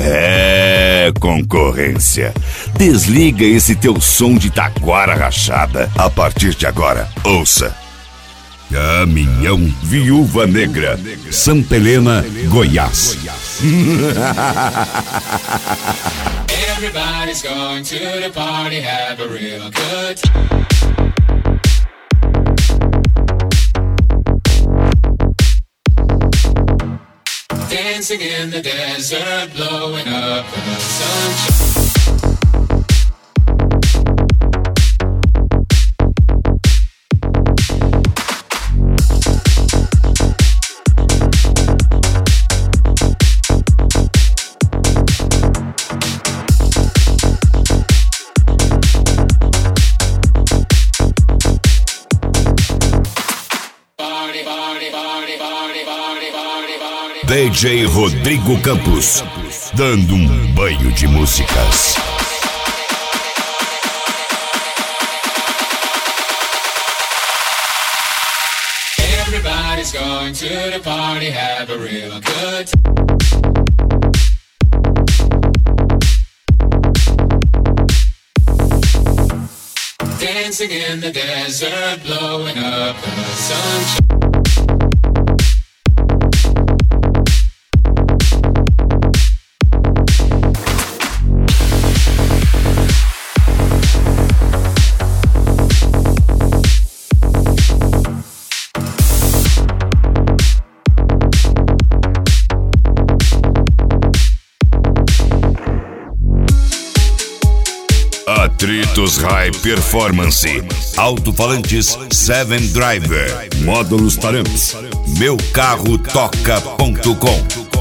É, concorrência. Desliga esse teu som de taquara rachada. A partir de agora, ouça. Caminhão Viúva Negra, Santa Helena, Goiás. Everybody's going to the party, have a real good time. Dancing in the desert, blowing up the sunshine. DJ Rodrigo Campos, dando um banho de músicas. Everybody's going to the party, have a real good time. Dancing in the desert, blowing up the sunshine. Atritos High Performance, alto-falantes 7 Driver, módulos Taramps, meucarrotoca.com.